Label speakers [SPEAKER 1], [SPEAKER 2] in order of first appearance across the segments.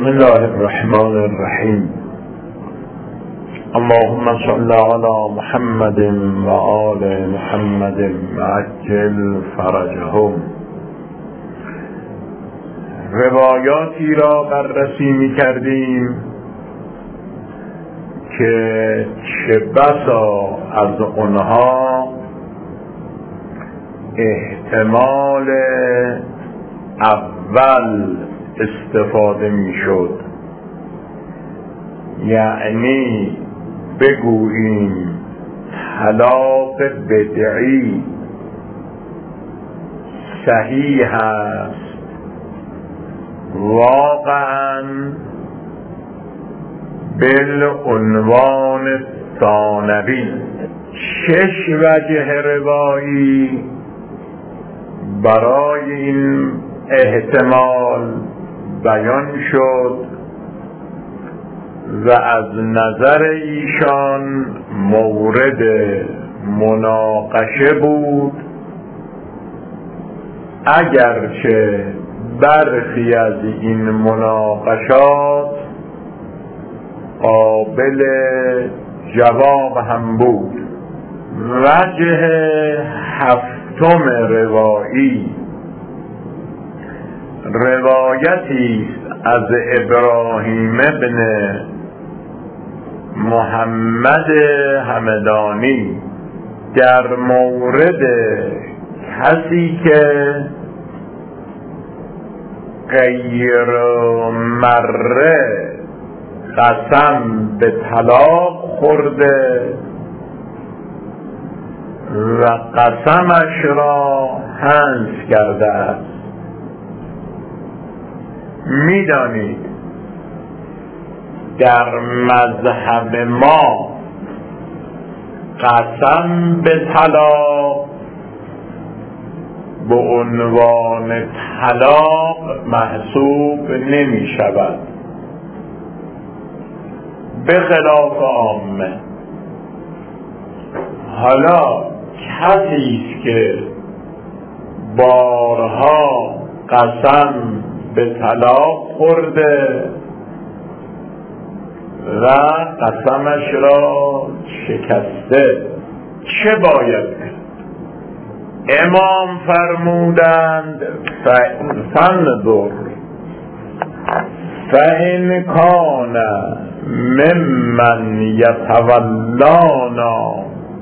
[SPEAKER 1] بسم الله الرحمن الرحیم. اللهم صل علی محمد و آل محمد عجل فرجهم. روایاتی را بررسی می کردیم که چه بسا از آنها احتمال اول استفاده می شد، یعنی بگوییم طلاق بدعی صحیح است واقعا بالعنوان ثانوی. 6 وجه روایی برای این احتمال بیان شد و از نظر ایشان مورد مناقشه بود، اگرچه برخی از این مناقشات قابل جواب هم بود. وجه هفتم روایی روایتی از ابراهیم ابن محمد همدانی در مورد کسی که غیر مره قسم به طلاق خورده و قسمش را حنث کرده است. میدانید در مذهب ما قسم به طلاق به عنوان طلاق محسوب نمی شود، به خلاف عامه. حالا کسی است که بارها قسم به طلاق خورده و قسمش را شکسته، چه باید کرد؟ امام فرمودند فانظر فإن کان ممن یتولانا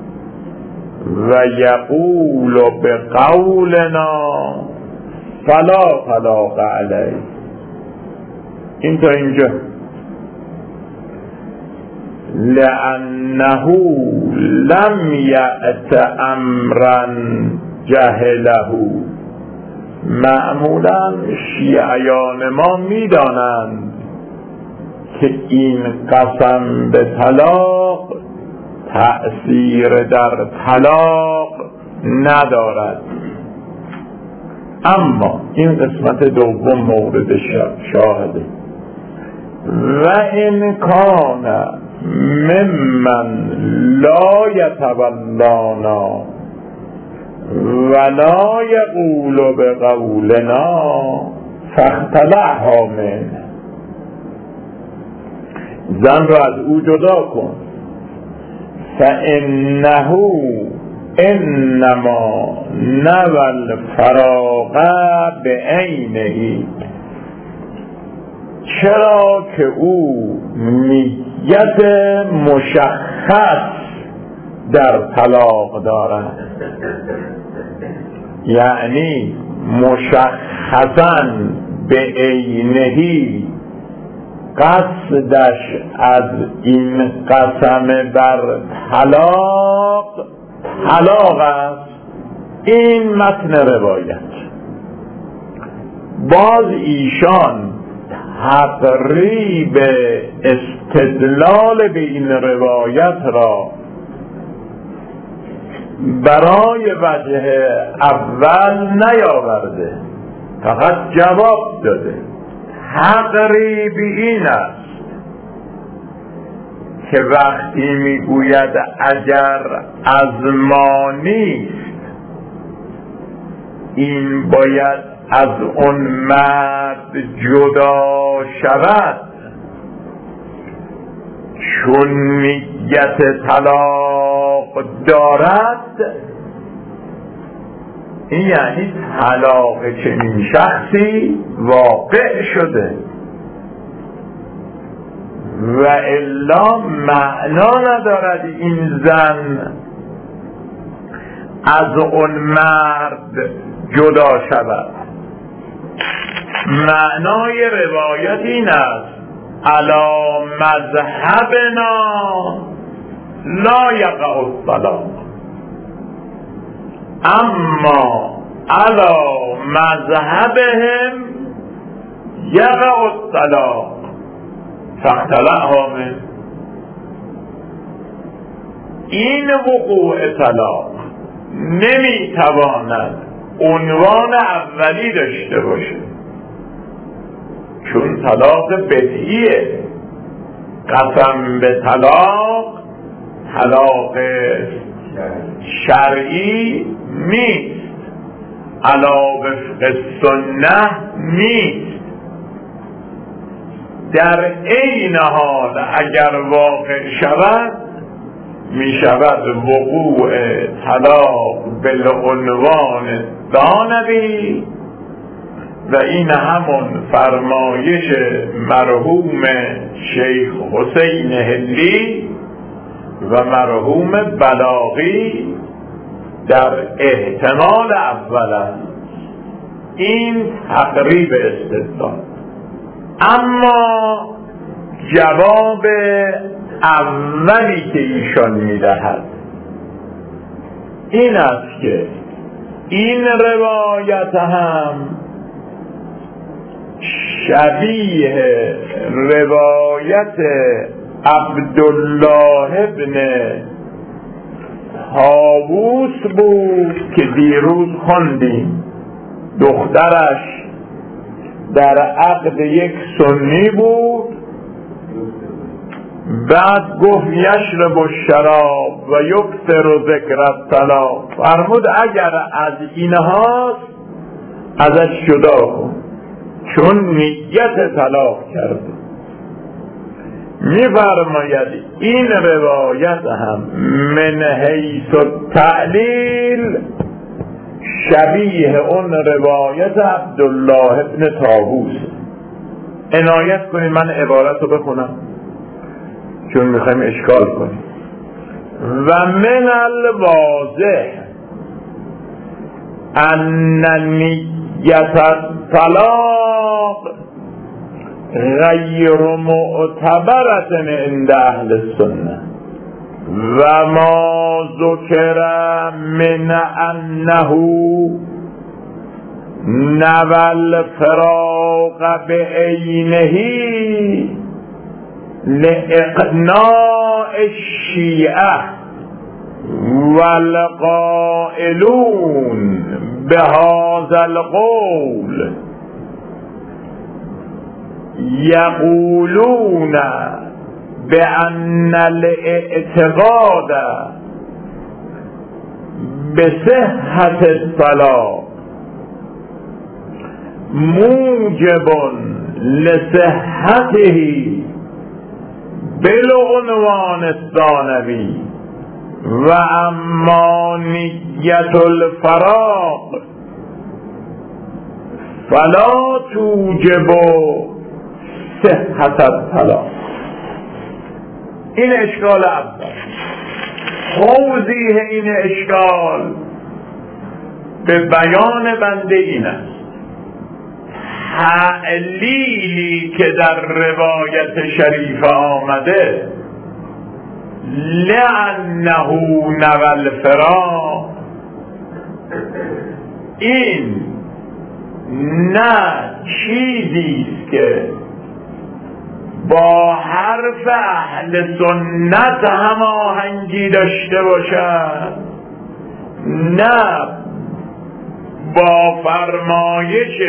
[SPEAKER 1] و یقول بقولنا فلا طلاق علیه. این تا اینجا. لأنه لم یأت امرا جهله. معمولا شیعیان ما میدانند که این قسم به طلاق تأثیر در طلاق ندارد، اما این قسمت دوم مورد شاهده. و این کان ممن لا یتولانا ولا یقول بقولنا فاختلعها منه. زن را از او جدا کن. فانه انما نوى الفراق بعینه. چرا که او نیت مشخص در طلاق دارد، یعنی مشخصاً به عینهی قصدش از این قسم بر طلاق است. این متن روایت. باز ایشان تقریب استدلال به این روایت را برای وجه اول نیاورده، فقط جواب داده. تقریب این است که وقتی میگوید اگر از ما نیست، این باید از اون مرد جدا شود، چون نیت طلاق دارد، این یعنی طلاق چنین شخصی واقع شده، و الا معنا ندارد این زن از اون مرد جدا شود. معنای روایت این است: علی مذهبنا لا یقع الطلاق، اما علی مذهبهم یقع الطلاق فاختلعها من. این وقوع طلاق نمیتواند عنوان اولی داشته باشه، چون طلاق بدعیه. قسم به طلاق شرعی نیست، علی وفق سنه نیست. در عین حال اگر واقع شود، می شود وقوع طلاق بالعنوان ثانوی، و این همون فرمایش مرحوم شیخ حسین هلی و مرحوم بلاغی در احتمال اول است. این تقریب استدلال. اما جواب اولی که ایشان میدهد این است که این روایت هم شبیه روایت عبدالله ابن طاووس بود که دیروز خوندیم. دخترش در عقد یک سنی بود، بعد گفت یشرب الشراب و یکثر ذکر الطلاق، فرمود اگر از اینهاست ازش جدا کن، چون نیت طلاق کرده. می‌فرماید این روایت هم من حیث التعلیل شبیه اون روایت عبدالله ابن طاووس. عنایت کنید من عبارت رو بخونم چون میخوایم اشکال کنیم. و من الواضح ان نیت الطلاق غیر معتبرة عند اهل السنه، و ما ذکر من انه نوى الفراق بعینه لاقناع الشیعه والقائلون بهذا القول یقولون بأن الاعتقاد بصحة الطلاق موجب لصحته بالعنوان الثانوي، و اما نیت الفراق فلا توجب صحة الطلاق. این اشکال اول. توضیح این اشکال به بیان بنده این است: تعلیلی که در روایت شریف آمده لأنه نوى الفراق، این نه چیزیست که با حرف اهل سنت هماهنگی داشته باشد، نه با فرمایش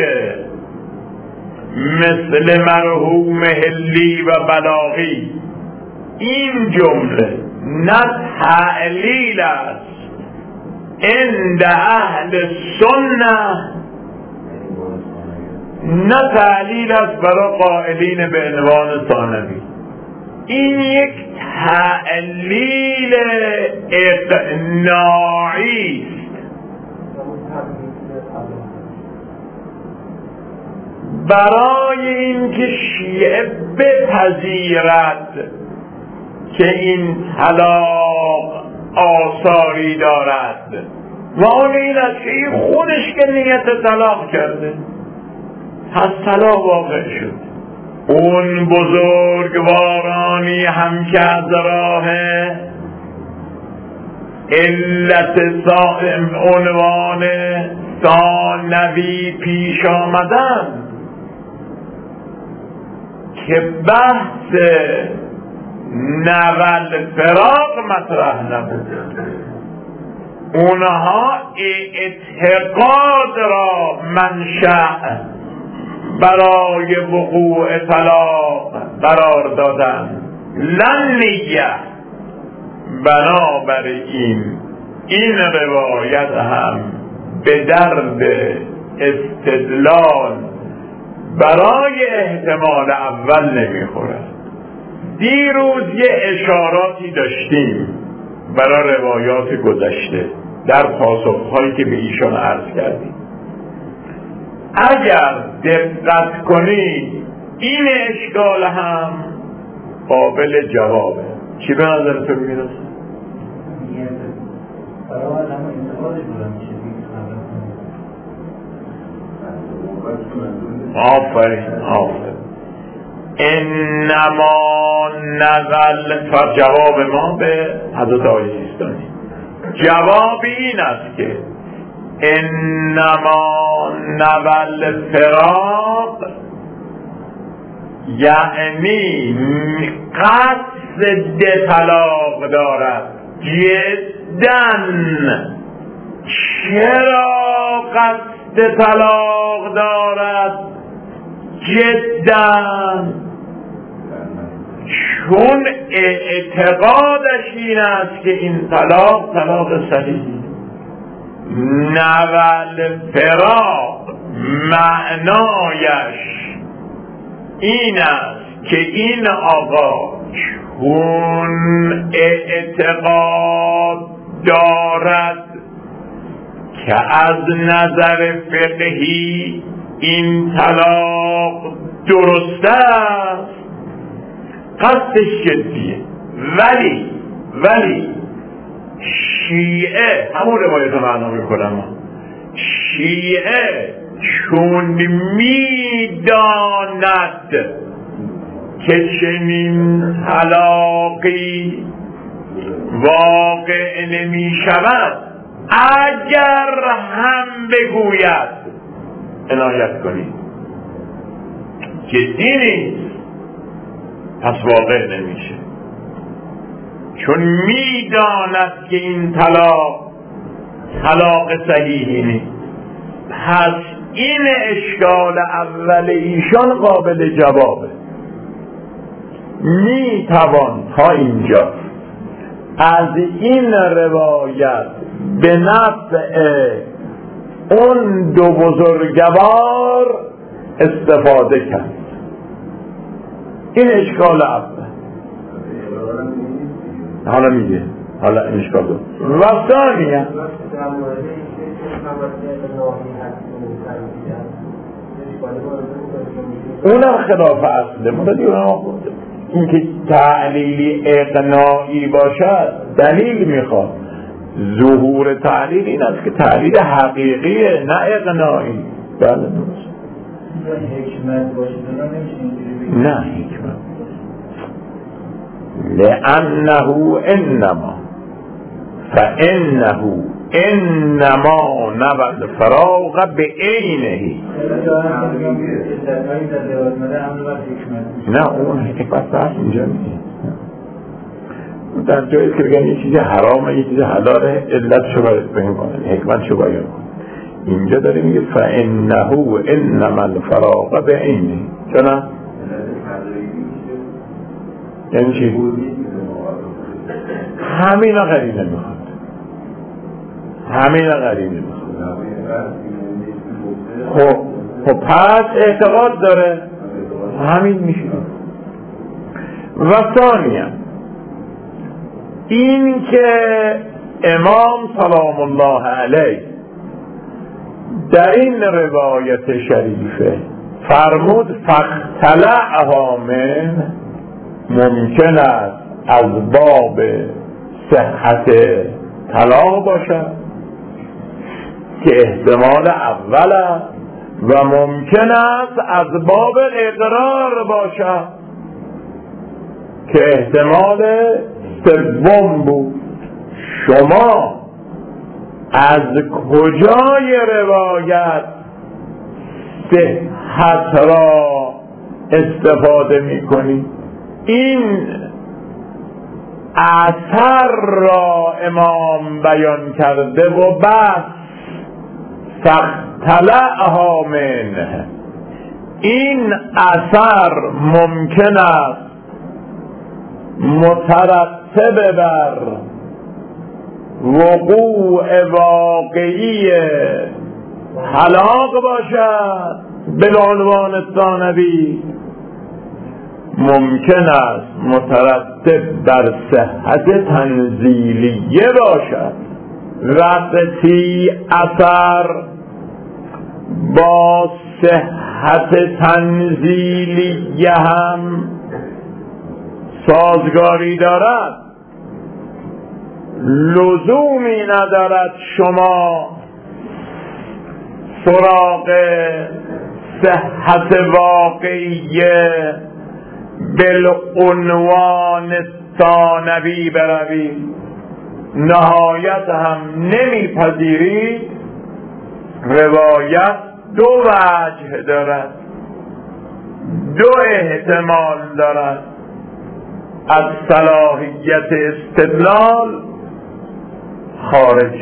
[SPEAKER 1] مثل مرحوم هلی و بلاغی. این جمله نه تعلیل است عند اهل سنت نه تعلیل است برای قائلین به عنوان ثانوی، این یک تعلیل اقناعی است برای اینکه شیعه بپذیرد که این طلاق آثاری دارد و اون این است که این خودش که نیت طلاق کرده، پس طلاق واقع شد. اون بزرگوارانی هم که از راه علت عنوان ثانوی پیش آمدن که بحث نول فراق مطرح نبود، اونها اعتقاد را منشأ برای وقوع طلاق قرار دادن، لن نیه. بنابراین این روایت هم به درد استدلال برای احتمال اول نمیخورد. دیروز یه اشاراتی داشتیم برای روایات گذشته در پاسخهایی که به ایشان عرض کردیم. اگر دقت کنید این اشکال هم قابل جوابه. چی به نظر تو میرسه؟ آفرین انما نزل. جواب ما به حضرت آقای سیستانی جواب این است که انما نول فراق یعنی قصد طلاق دارد جدن. چرا قصد طلاق دارد جدن؟ چون اعتقادش این است که این طلاق صحیحی. نول فراق معنایش این است که این آقا چون اعتقاد دارد که از نظر فقهی این طلاق درست است، قصدش جدیه. ولی شیعه همون روایت معنا میکنم، شیعه چون میداند که چنین طلاقی واقع نمی شود، اگر هم بگوید عنایت کنید جدی نیست، پس واقع نمیشه. چون میداند که این طلاق صحیحی نیست، پس این اشکال اول ایشان قابل جوابه. میتوان تا اینجا از این روایت به نفع اون دو بزرگوار استفاده کرد. این اشکال اول. حالا میگه حالا این اشکال دو و ثانیه اونم خلاف اصله. این که تعلیلی اقناعی باشد دلیل میخواد. ظهور تعلیل این است که تعلیل حقیقیه نه اقناعی. بله درست.
[SPEAKER 2] حکمت باشه
[SPEAKER 1] نه حکمت لأنه انما فانه انما نبل فراغ به عینه. نه اون حکمت بحث اینجا نیست. در جایی که بگن یه چیزی حرامه یه چیزی حلاله علت شو باید بگیم کنن حکمت شو باید کنن. اینجا داره میگه فانه انما الفراغ به عینه. چرا؟ یعنی چی؟ همینا قرینه میخواد. همینا قرینه میخواد. خب خب پس اعتقاد داره، همین میشه. و ثانیا این که امام سلام الله علیه در این روایت شریفه فرمود فاختلعها من، ممکن است از باب صحت طلاق باشد که احتمال اول است و ممکن است از باب اقرار باشد که احتمال سوم بود. شما از کجای روایت صحت را استفاده می‌کنی؟ این اثر را امام بیان کرده و بس فاختلعها منه، این اثر ممکن است مترتب بر وقوع واقعی طلاق باشد بالعنوان ثانوی، ممکن است مترتب بر صحت تنزیلیه باشد. وقتی اثر با صحت تنزیلیه هم سازگاری دارد، لزومی ندارد شما سراغ صحت واقعیه بالعنوان ثانوی بروید. نهایت هم نمیپذیرید روایت دو وجه دارد، دو احتمال دارد از صلاحیت استدلال خارج.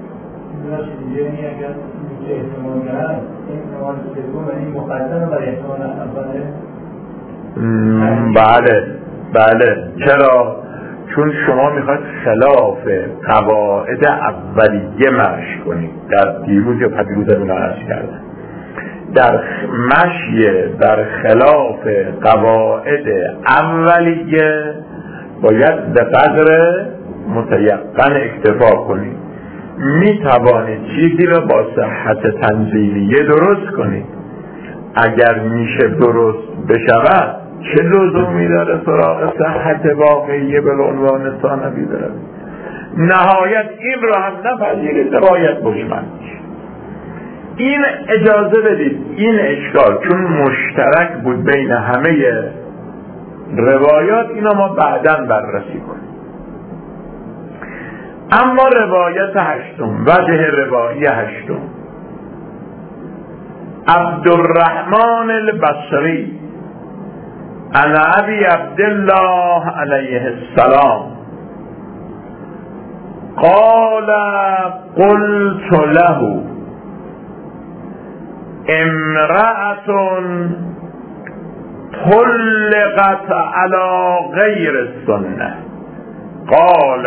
[SPEAKER 1] بله چرا؟ چون شما میخواید خلاف قواعد اولیه مشی کنید. در دیروز یا پدیروز رو عرض کردم، در مشی در خلاف قواعد اولیه باید به قدر متیقن اکتفا کنید. می توانید چیزی را با صحت تنزیلیه درست کنید، اگر میشه درست بشود چه لزومی داره سراغ صحت واقعیه به عنوان ثانوی داره؟ نهایت این را هم نپذیرید، روایت مجمل. این اجازه بدید این اشکال چون مشترک بود بین همه روایات، اینا ما بعداً بررسی کنیم. اما روایت هشتم، وجه روایی هشتم، عبدالرحمن البصری عن ابی عبدالله علیه السلام قال قلت له امرأة طلقت على غير السنة قال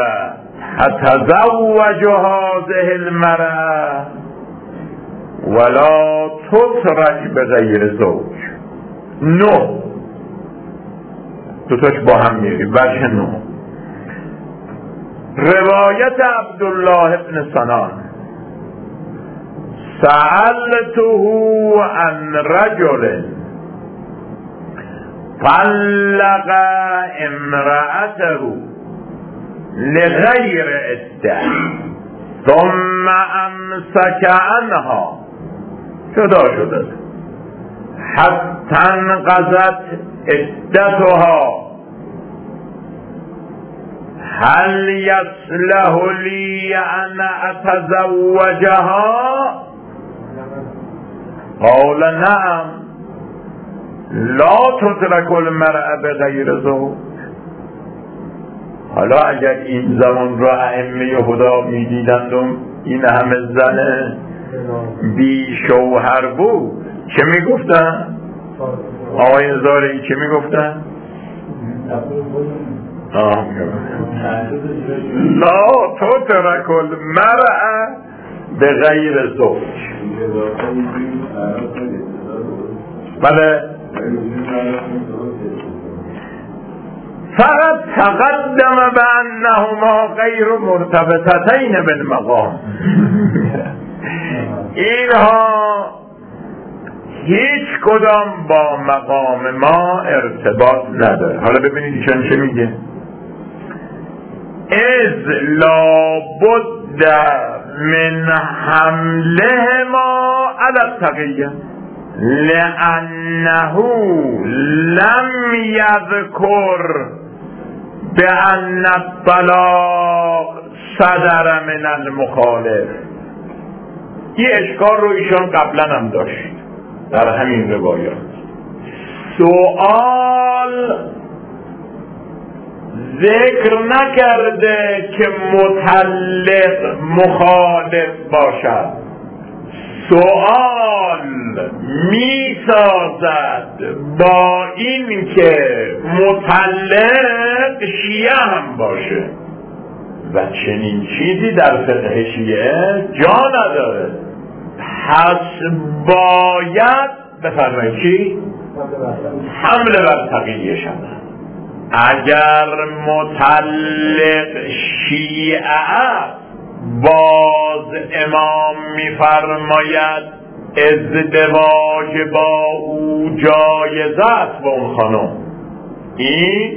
[SPEAKER 1] اتزوج هذه المرأة ولا تترك بغیر زوج. نو دوتاش با هم میری. وجه نو، روایت عبدالله ابن سنان سألته عن رجل طلق امرأته لغیر عده ثم امسك عنها، جدا شده حتی انقضت عدتها، هل يصلح لي ان اتزوجها؟ قال نعم لا تترك المرأة بغیر زوج. حالا اگر این زمان را ائمه خدا میدیدند و این همه زن بی شوهر بود چه میگفتن؟ آقای زارعی چه میگفتن؟ لا تترك المرأة بغیر زوج. بله. فقط تقدم به انهما غیر مرتبطتین بالمقام. اینها هیچ کدام با مقام ما ارتباط نداره. حالا ببینید ایشان چه میگه. از لابد من حمله ما علی التقیه لأنه لم یذکر بأن الطلاق صدر من المخالف. یه اشکال رو ایشان قبلا هم داشت در همین روایات. سوال ذکر نکرده که مطلق مخالف باشد، سوال می سازد با این که مطلق شیعه هم باشه و چنین چیزی در فقه شیعه جا نداره. پس باید بفرمایید چی؟ حمله بر تقیه شود. اگر مطلق شیعه باز امام میفرماید ازدواج با او جایزه است با اون خانم، این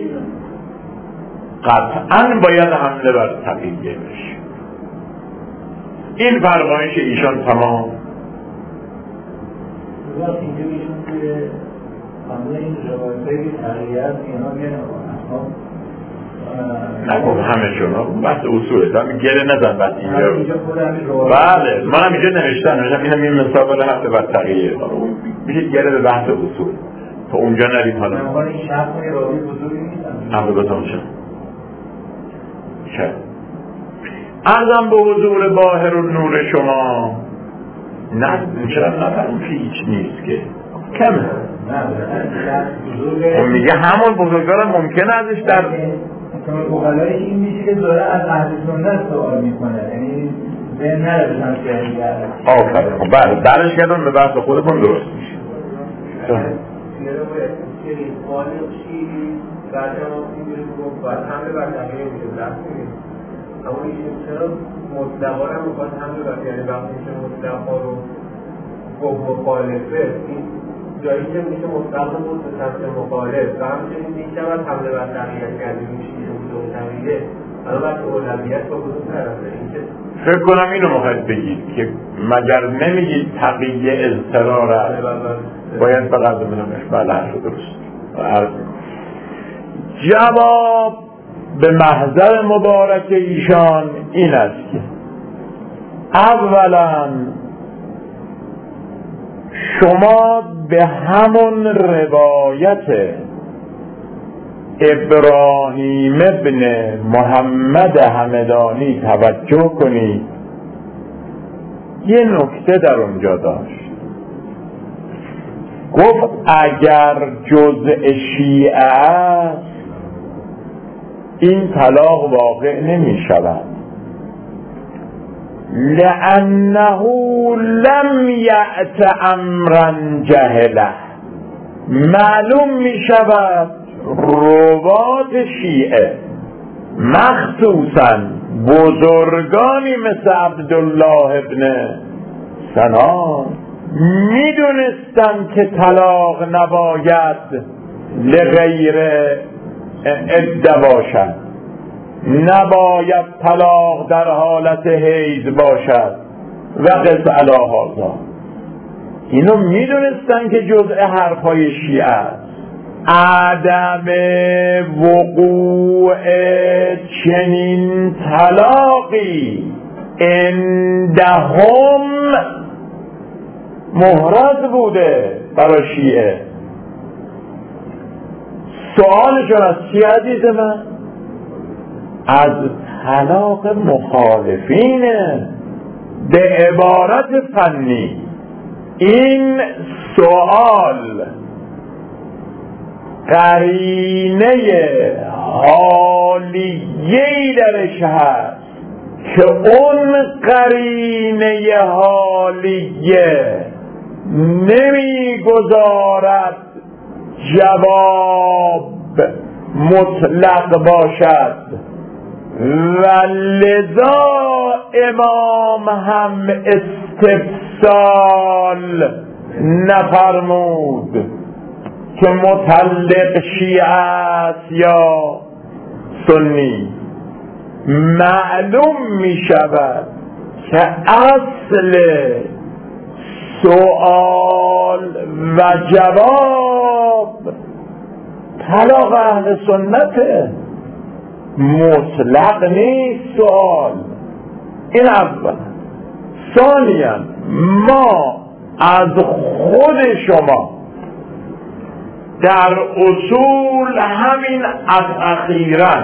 [SPEAKER 1] قطعا باید حمله بر تقیه بشه. این فرمایش ایشان تمام. نگم همه شما بحث اصوله دارم گره نزن بس اینجا. بله من هم اینجا نوشتم اینم این مسابقه حمله بر تقیه میشه گره به بحث اصول تا اونجا نرید. حالا هم بگذارم چه ارزم به حضور باهر و نور شما نه چرا نفرم که هیچ نیست که کمه. اون میگه همون بزرگارم ممکنه ازش در
[SPEAKER 2] مقالایی این میشه که داره از اهل سنت سوال میکنه، یعنی ذهن نداره شمسیانی کرده.
[SPEAKER 1] آفرین. خب بله درش کردم به بحث خودتون درست میشه.
[SPEAKER 3] بعد ما اینجوری گفت باید حمله بر تغییر میشه درست میگه، اما ایشون چرا مطلقا رو میخواد حمله بر یعنی وقتی که مطلقا رو گفت مخالفه این جایی که میشه مطلق بود به سمت مخالف و همچنین میشه باید حمله بر تغییر کردیم میشه بودون تغییره حالا باید اولویت با بودون طرفه.
[SPEAKER 1] فکر کنم اینو مخواهد بگید که مگر نمیگید تقیه اضطرار است باید فقط ببینمش. بله حرف درست عرض میکنم. جواب به محضر مبارک ایشان این است که اولا شما به همون روایت ابراهیم ابن محمد همدانی توجه کنید. یه نکته در اونجا داشت، گفت اگر جزء شیعه است این طلاق واقع نمی شود لأنه لم یأت امرا جهله. معلوم می شود روات شیعه مخصوصا بزرگانی مثل عبدالله ابن سنان می دونستن که طلاق نباید لغیر عده باشد، نباید طلاق در حالت حیض باشد و قص علی هذا. اینو میدونستن که جزء حرفای شیعه است. عدم وقوع چنین طلاقی عندهم محرز بوده برای شیعه. سوالشون از چی عزیز من؟ از طلاق مخالفینه به عبارت فنی. این سوال قرینه حالیه‌ای درش هست که اون قرینه حالیه نمیگذارد جواب مطلق باشد و لذا امام هم استفسال نفرمود که مطلق شیعه است یا سنی. معلوم می شود که اصل سؤال و جواب طلاق اهل سنته، مطلق نیست سؤال. این اول. ثانیاً ما از خود شما در اصول همین از اخیراً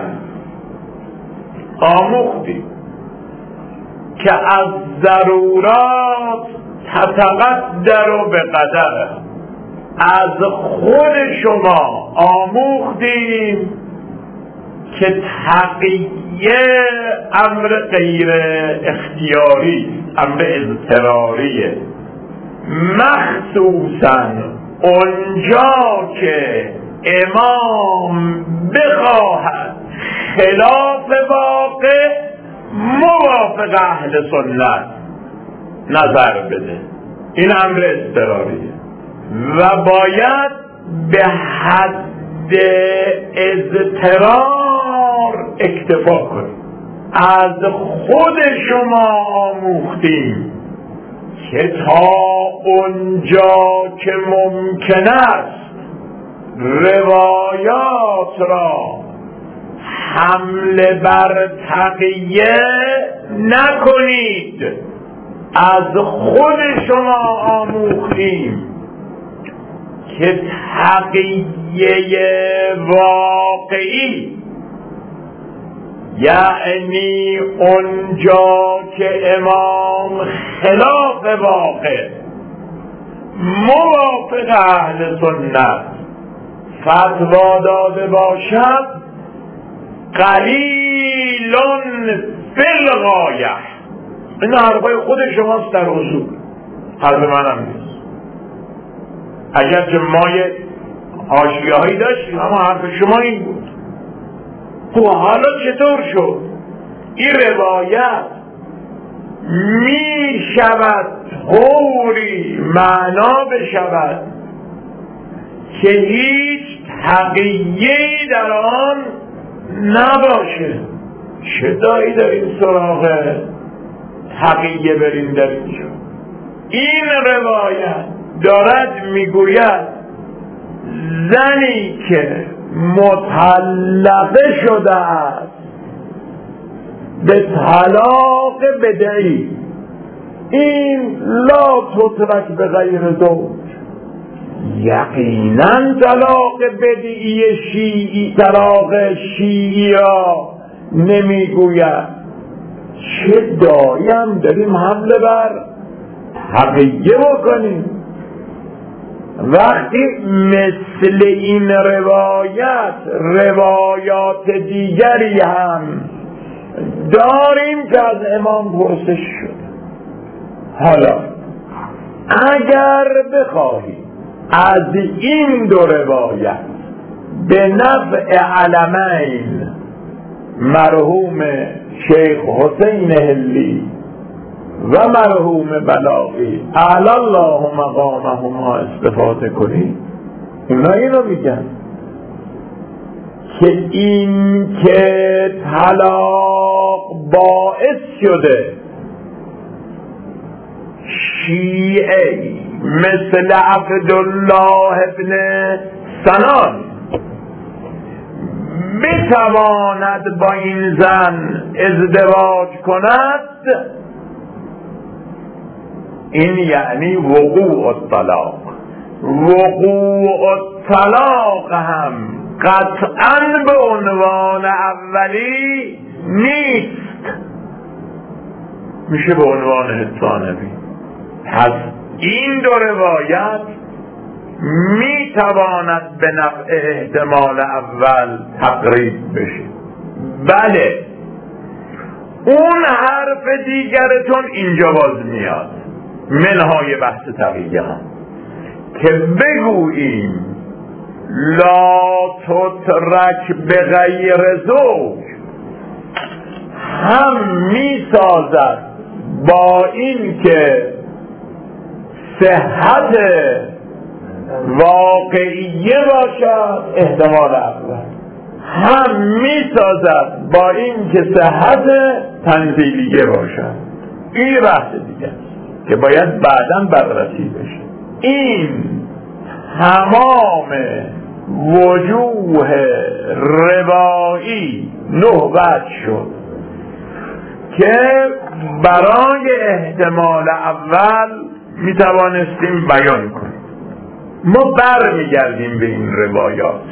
[SPEAKER 1] آموختیم که از ضرورات تتقدر به قدر. از خود شما آموختیم که تقیه امر غیر اختیاری، امر اضطراریه، مخصوصاً اونجا که امام بخواهد خلاف واقع موافق اهل سنت نظر بده. این امر اضطراریه و باید به حد اضطرار اکتفا کنیم. از خود شما آموختیم که تا اونجا که ممکن است روایات را حمله بر تقیه نکنید. از خود شما آموختیم که تقیه واقعی یعنی اونجا که امام خلاف واقع موافق اهل سنت فتوا داده باشد قلیل فی الغایه. این حرفای خود شماست در اصول، حرف منم نیست. اگر که ما یه حاشیه هایی داشتیم اما حرف شما این بود. خب حالا چطور شد این روایت می شود طوری معنا بشود که هیچ تقیه‌ای در آن نباشه؟ چه دایی داریم سراغ تقیه بریم در اینجا؟ این روایت دارد میگوید زنی که مطلقه شده است به طلاق بدعی، این لا تترک به غیر زوج. یقینا طلاق بدعی شیعی، طلاق شیعی ها نمیگوید. چه دایم داریم حمله بر تقیه بکنیم؟ وقتی مثل این روایات دیگری هم داریم که از امام پرسش شد. حالا اگر بخواهی از این دو روایت به نفع علمین مرحوم شیخ حسین هلی و مرحوم بلاغی اعلی الله مقامهما استفاده کنی، اونا اینو میگن که این که طلاق باعث شده شیعه مثل عبدالله ابن سنان بتواند با این زن ازدواج کند، این یعنی وقوع الطلاق. وقوع الطلاق هم قطعاً به عنوان اولی نیست، میشه به عنوان ثانوی. پس این دو روایت میتواند به نفع احتمال اول تقریب بشه. بله، اون حرف دیگرتون اینجا باز میاد، منهای بحث تقیه هم که بگوییم لا تترک بغیر زوج هم می سازد با این که صحت واقعیه باشد احتمال اول، هم می سازد با این که صحت تنزیلیه باشد. این بحث دیگه است که باید بعداً بررسی بشه. این تمام وجوه روایی 9 وجه شد که برای احتمال اول می توانستیم بیان کنیم. ما برمیگردیم به این روایات،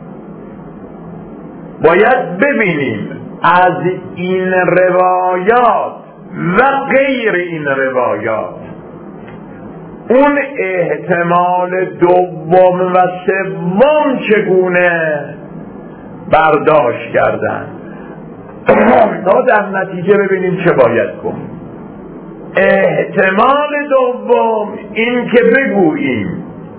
[SPEAKER 1] باید ببینیم از این روایات و غیر این روایات اون احتمال دوم و سوم چگونه برداشت کردن تا در نتیجه ببینیم چه باید کنیم. احتمال دوم این که بگوییم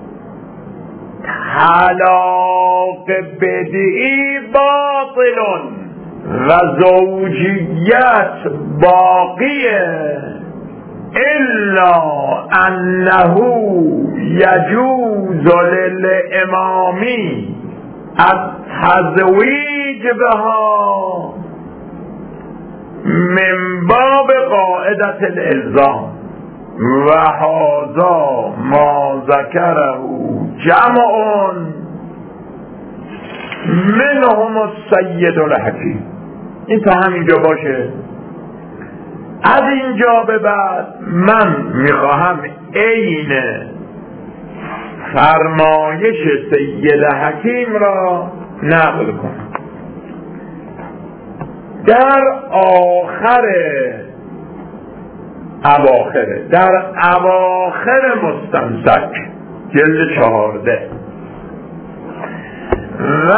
[SPEAKER 1] طلاق بدعی باطل و زوجیت باقیه الا انه یجوز للامامی التزویج بها من باب قاعدة الالزام و هذا ما ذکره جمع منهم السید الحکیم. این تا همینجا باشه. از اینجا به بعد من میخواهم عین فرمایش سید حکیم را نقل کنم. در اواخر مستمسک جلد 14 و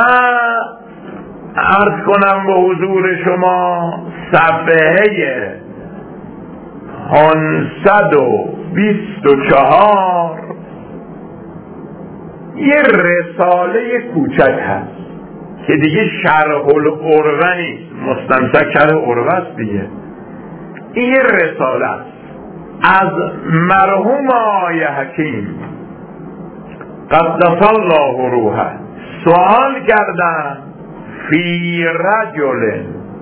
[SPEAKER 1] عرض کنم به حضور شما صفحه 524 یه رساله کوچک هست که دیگه شرح العروه نیست، مستمسک شرح العروه است دیگه. این رساله است از مرحوم آقای حکیم قدس الله روحه. سوال کردن فی رجل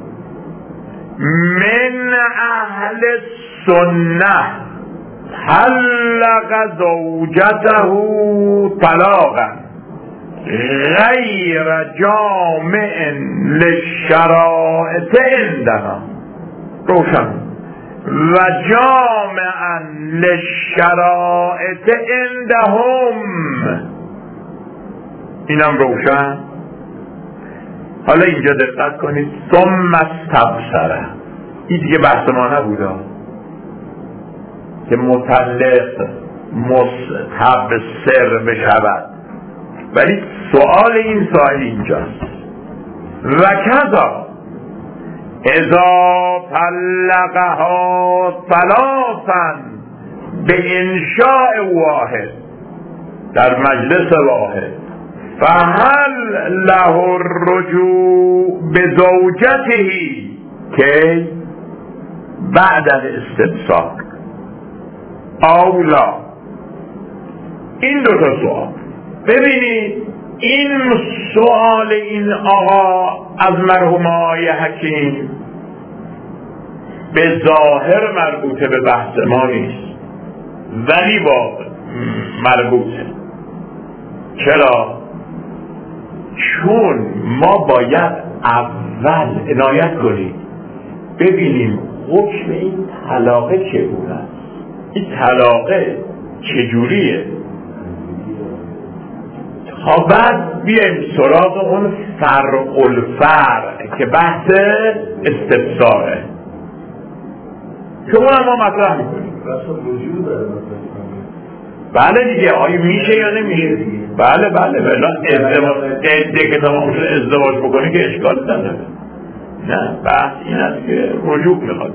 [SPEAKER 1] من اهل السنه طلق زوجته طلاقا غیر جامع للشرائط عندنا روشن و جامعا للشرائط عندهم اینم روشن. حالا اینجا دقت کنید ثم استبصره، این دیگه بحث ما نبوده که مطلق مستبصر بشود، ولی سوال این سوال اینجاست و کذا اذا طلقها ثلاثا به انشاء واحد در مجلس واحد فهل له الرجوع بزوجته که بعد الاستبصار او لا؟ این دو تا سوال. ببینید این سوال این آقا از مرحوم آقای حکیم به ظاهر مربوطه به بحث ما نیست، ولی با مربوطه. چرا؟ چون ما باید اول عنایت کنیم ببینیم حکم این طلاقه چگونه است، این طلاقه چجوریه، تا بعد بیایم سراغ اون فرع الفرع که بحث استفساره که اون ما مطرح میکنیم. بله دیگه، آیا میشه یا نمیشه؟ بله که تمام شده ازدواج بکنی که اشکال نداره. نه، بحث این است که رجوع میخواد.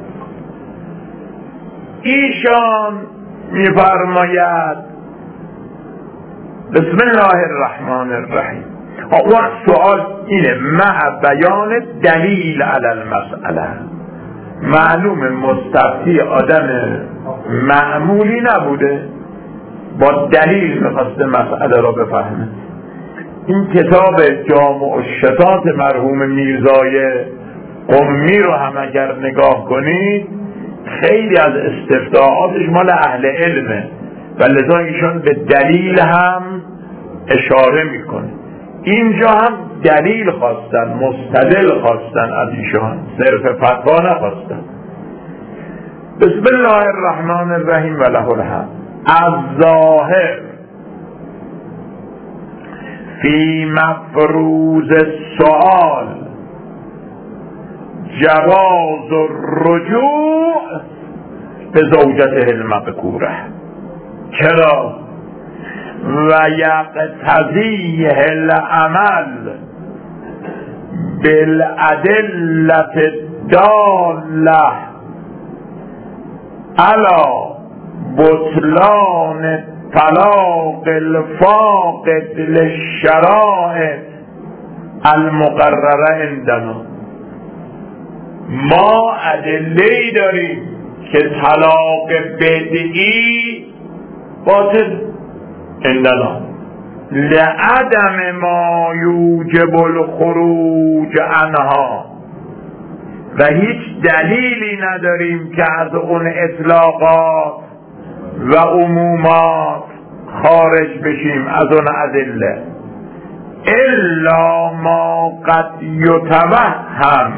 [SPEAKER 1] ایشان میفرماید بسم الله الرحمن الرحیم. اون سوال اینه، مع بیان دلیل علی المسئله. معلوم مستفتی آدم معمولی نبوده، با دلیل میخواسته مسئله را بفهمه. این کتاب جامع الشتات مرحوم میرزای قمی رو هم اگر نگاه کنید خیلی از استفتاءاتش مال اهل علمه و لذا ایشان به دلیل هم اشاره میکنه. اینجا هم دلیل خواستن، مستدل خواستن از ایشان، صرف فتوا نخواستن. بسم الله الرحمن الرحیم و له الحمد. از ظاهر فی مفروض السؤال جواز الرجوع به زوجته المذکوره. چرا؟ و یقتضیه العمل بالادلة الدالة علی بطلان طلاق الفاقد للشرائع المقرره عندنا. ما ادله‌ای داریم که طلاق بدعی باطل عندنا لعدم ما یوجب الخروج عنها، و هیچ دلیلی نداریم که از اون اطلاقات و عمومات خارج بشیم، از اون ادله. الا ما قد یتوهم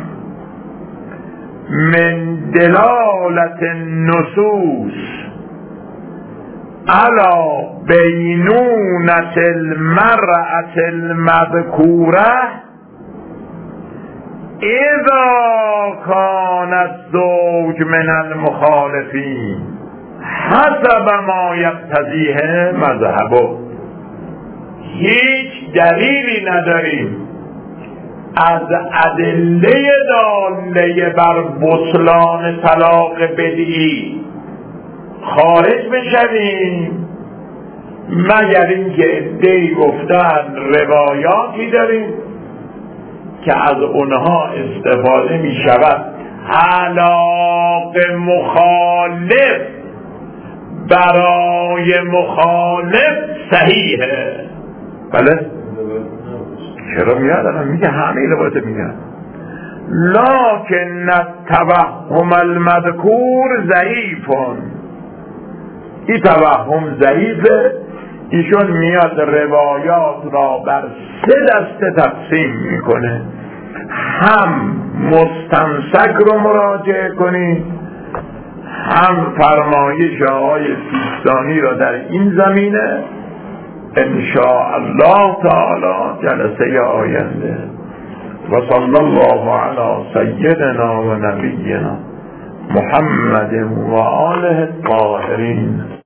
[SPEAKER 1] من دلالت النصوص علی بینونة المرأة المذکوره اذا کان الزوج من المخالفین حسب ما یقتضیه مذهبه. هیچ دلیلی نداریم از ادله داله بر بطلان طلاق بدعی خارج بشویم مگر اینکه عده‌ای گفتن روایاتی داریم که از اونها استفاده می شود طلاق مخالف برای مخالف صحیحه. بله چرا میادن؟ میگه همه لباته میگن لکن التوهم المذکور ضعیفون. این توهم ضعیفه. ایشون میاد روایات را بر 3 دسته تقسیم میکنه. هم مستمسک رو مراجعه کنید، هم فرمایش آقای سیستانی را در این زمینه انشاء الله تعالی جلسه آینده. و صلی الله علی سیدنا و نبینا محمد و آله الطاهرین.